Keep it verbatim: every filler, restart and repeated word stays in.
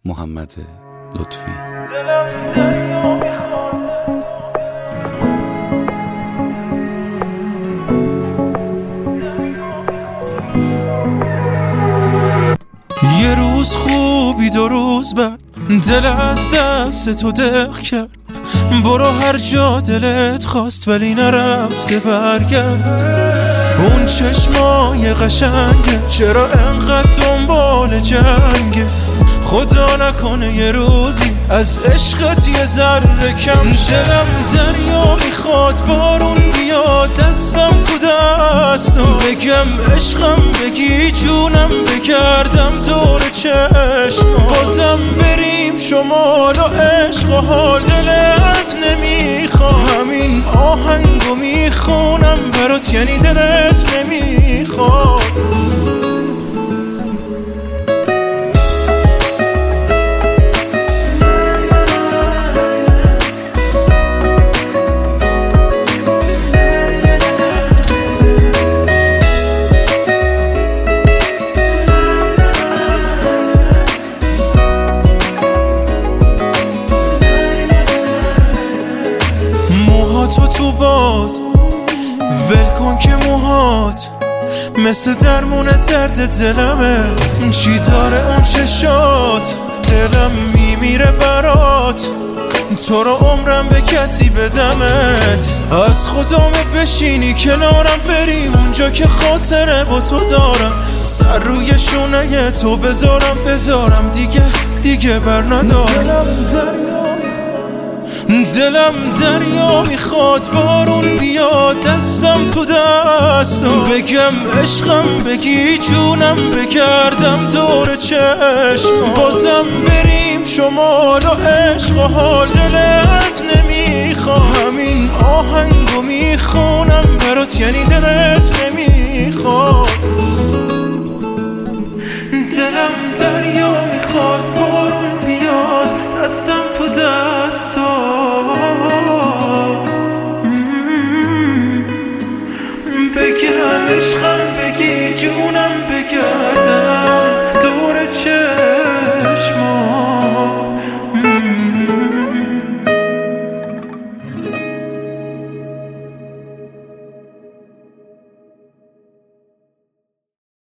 محمد لطفی. یه روز خوبی دو روز بعد دل از دست تو دق کرد. برو هر جا دلت خواست ولی نرفته برگرد. اون چشمای قشنگه چرا انقدر دنبال جنگه؟ خدا نکنه یه روزی از عشقت یه ذره کم شه. دلم دریا میخواد بارون بیاد دستم تو دستم، بگم عشقم بگی جونم بگردم دور چشم. بازم بریم شمال و عشق و حال دلت نمیخواد. همین آهنگو میخونم برات یعنی دلت نمیخواد. موهاتو تو باد ول کن که موهات مثل درمون درد دلمه. چی داره اون چشات؟ دلم میمیره برات. تو رو عمرم به کسی بدمت. از خدامه بشینی کنارم بریم اونجا که خاطره با تو دارم. سر روی شونه تو بذارم بذارم دیگه دیگه بر ندارم. دلم دریا میخواد بارون بیاد دستم تو دستم، بگم عشقم بگی جونم بگردم دور چشم. بازم بریم شمال و عشق و حال دلت نمیخواد. همین آهنگو میخونم برات یعنی دلت نمیخواد. دلم دریا